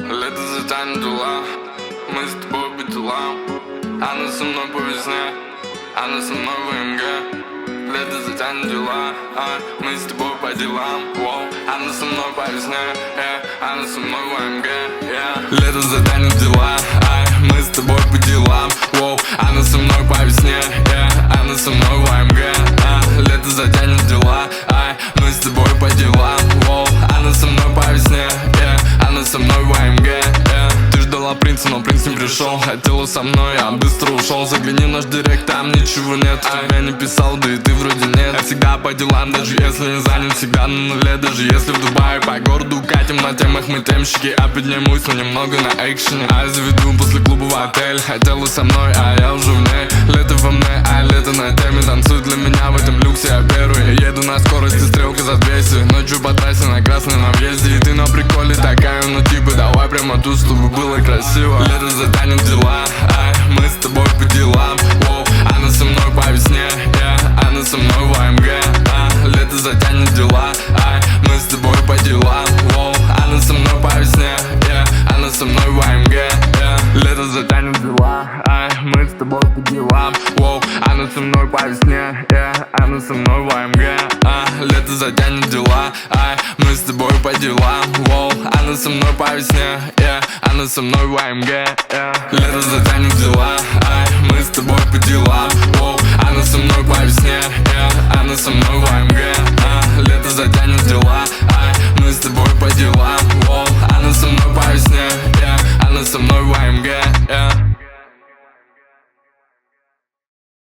Лето затянет дела, мы с тобой по делам. Она со мной по весне, она со мной в МГ. Лето затянет дела, мы с тобой по делам. Она со мной по весне, она со мной в МГ. Лето затянет дела, мы с тобой по делам. Она со мной по весне, она со мной в МГ. Лето затянет дела, мы с тобой по делам. Она со мной по весне, она со мной в АМГ. Ты ждала принца, но принц не пришел. Хотела со мной, я быстро ушел. Загляни в наш директ, там ничего нет. Я не писал, да и ты вроде нет. Я всегда по делам, даже если не занят. Всегда на нуле, даже если в Дубае. По городу катим, на темах мы темщики. А поднимусь, но немного на экшене. Я заведу после клуба в отель. Хотела со мной, а я уже в ней. Лето во мне, а лето на теме. Танцуй для меня в этом люксе, я первый. Я еду на скорости, стрелка за 200. Ночью по трассе на красной на въезде. И ты на приколе такая, ну типа давай прямо тут, чтобы было красиво. Лето затянет дела, мы с тобой по делам. Она со мной по весне, она со мной в АМГ. Лето затянет дела, мы с тобой по делам. Она со мной по весне, она со мной в АМГ. Лето затянет дела, мы с тобой по делам. Она со мной по весне, она со мной в АМГ. Лето затянет дела, мы с тобой по делам. Она со мной по весне, она со мной в АМГ. Лето затянет дела, мы с тобой по делам. Она со мной по весне, она со мной в АМГ. Лето затянет дела, мы с тобой по делам. Она со мной по весне.